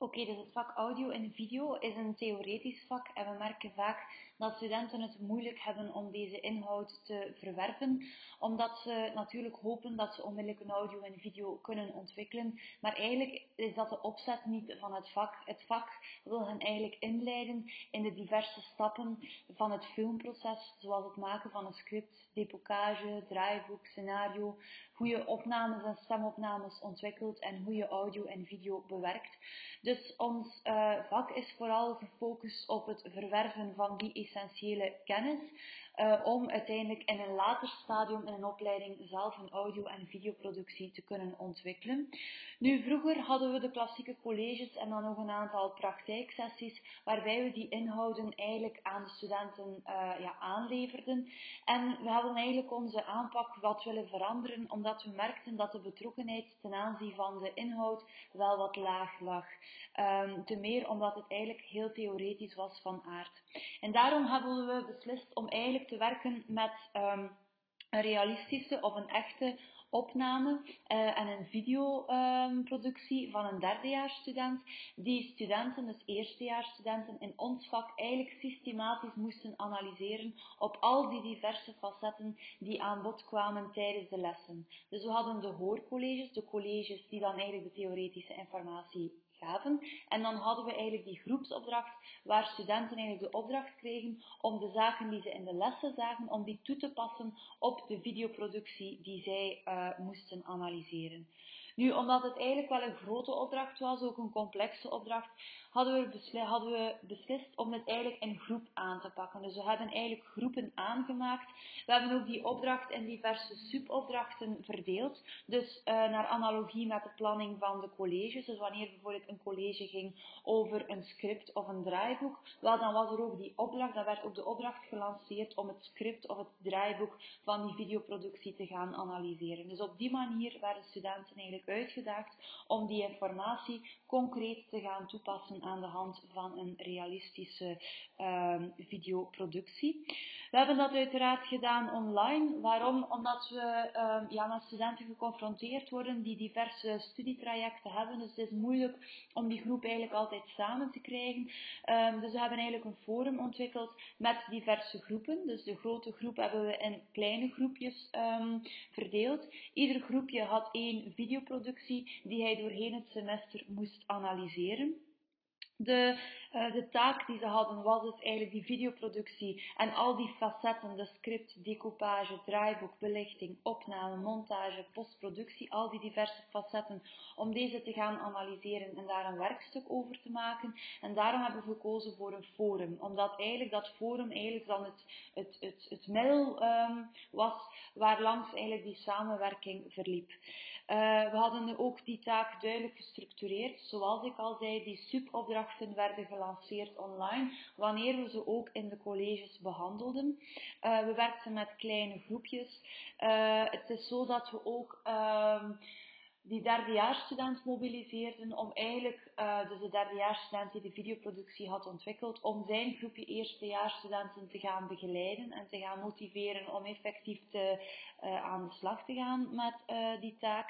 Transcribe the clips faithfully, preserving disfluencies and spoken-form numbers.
Oké, dus het vak audio en video is een theoretisch vak en we merken vaak dat studenten het moeilijk hebben om deze inhoud te verwerven, omdat ze natuurlijk hopen dat ze onmiddellijk een audio en video kunnen ontwikkelen, maar eigenlijk is dat de opzet niet van het vak. Het vak wil hen eigenlijk inleiden in de diverse stappen van het filmproces, zoals het maken van een script, depockage, draaiboek, scenario, hoe je opnames en stemopnames ontwikkelt en hoe je audio en video bewerkt. Dus ons uh, vak is vooral gefocust op het verwerven van die essentiële kennis, uh, om uiteindelijk in een later stadium in een opleiding zelf een audio- en videoproductie te kunnen ontwikkelen. Nu, vroeger hadden we de klassieke colleges en dan nog een aantal praktijksessies, waarbij we die inhouden eigenlijk aan de studenten uh, ja, aanleverden. En we hebben eigenlijk onze aanpak wat willen veranderen, omdat we merkten dat de betrokkenheid ten aanzien van de inhoud wel wat laag lag. Um, te meer omdat het eigenlijk heel theoretisch was van aard. En daarom hebben we beslist om eigenlijk te werken met um, een realistische of een echte opname uh, en een videoproductie um, van een derdejaarsstudent, die studenten, dus eerstejaarsstudenten in ons vak, eigenlijk systematisch moesten analyseren op al die diverse facetten die aan bod kwamen tijdens de lessen. Dus we hadden de hoorcolleges, de colleges die dan eigenlijk de theoretische informatie gaven. En dan hadden we eigenlijk die groepsopdracht, waar studenten eigenlijk de opdracht kregen om de zaken die ze in de lessen zagen, om die toe te passen op de videoproductie die zij uh, moesten analyseren. Nu, omdat het eigenlijk wel een grote opdracht was, ook een complexe opdracht, hadden we, besli hadden we beslist om het eigenlijk in groep aan te pakken. Dus we hebben eigenlijk groepen aangemaakt. We hebben ook die opdracht in diverse subopdrachten verdeeld. Dus uh, naar analogie met de planning van de colleges. Dus wanneer bijvoorbeeld een college ging over een script of een draaiboek, wel, dan was er ook die opdracht, dan werd ook de opdracht gelanceerd om het script of het draaiboek van die videoproductie te gaan analyseren. Dus op die manier werden studenten eigenlijk uitgedaagd om die informatie concreet te gaan toepassen aan de hand van een realistische uh, videoproductie. We hebben dat uiteraard gedaan online. Waarom? Omdat we uh, ja, met studenten geconfronteerd worden die diverse studietrajecten hebben. Dus het is moeilijk om die groep eigenlijk altijd samen te krijgen. Um, dus we hebben eigenlijk een forum ontwikkeld met diverse groepen. Dus de grote groep hebben we in kleine groepjes um, verdeeld. Ieder groepje had één videoproductie die hij doorheen het semester moest analyseren. De, uh, de taak die ze hadden was dus eigenlijk die videoproductie en al die facetten, de script, decoupage, draaiboek, belichting, opname, montage, postproductie, al die diverse facetten, om deze te gaan analyseren en daar een werkstuk over te maken. En daarom hebben we gekozen voor een forum, omdat eigenlijk dat forum eigenlijk dan het, het, het, het middel um, was waarlangs eigenlijk die samenwerking verliep. Uh, we hadden ook die taak duidelijk gestructureerd, zoals ik al zei, die subopdrachten werden gelanceerd online, wanneer we ze ook in de colleges behandelden. Uh, we werkten met kleine groepjes. Uh, het is zo dat we ook uh, die derdejaarsstudent mobiliseerden om eigenlijk, uh, dus de derdejaarsstudent die de videoproductie had ontwikkeld, om zijn groepje eerstejaarsstudenten te gaan begeleiden en te gaan motiveren om effectief te, uh, aan de slag te gaan met uh, die taak.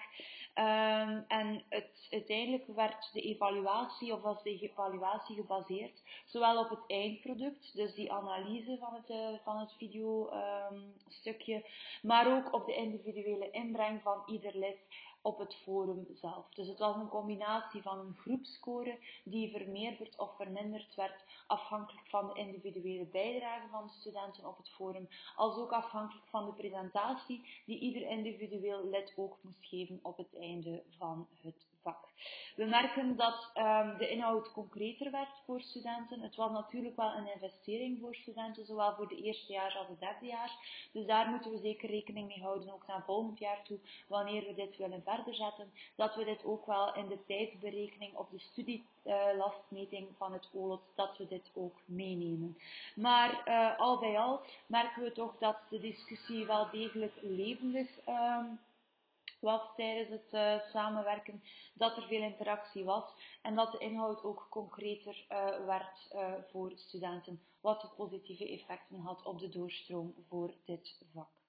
Um, en het, uiteindelijk werd de evaluatie, of was de evaluatie gebaseerd, zowel op het eindproduct, dus die analyse van het, uh, van het videostukje, um, maar ook op de individuele inbreng van ieder lid op het forum zelf. Dus het was een combinatie van een groepscore die vermeerderd of verminderd werd afhankelijk van de individuele bijdrage van de studenten op het forum, als ook afhankelijk van de presentatie die ieder individueel lid ook moest geven op het einde van het vak. We merken dat um, de inhoud concreter werd voor studenten. Het was natuurlijk wel een investering voor studenten, zowel voor de eerstejaars als de derdejaars. Dus daar moeten we zeker rekening mee houden, ook naar volgend jaar toe, wanneer we dit willen verder zetten, dat we dit ook wel in de tijdsberekening op de studielastmeting uh, van het O L O T, dat we dit ook meenemen. Maar uh, al bij al merken we toch dat de discussie wel degelijk levendig um, was tijdens het uh, samenwerken, dat er veel interactie was en dat de inhoud ook concreter uh, werd uh, voor studenten, wat de positieve effecten had op de doorstroom voor dit vak.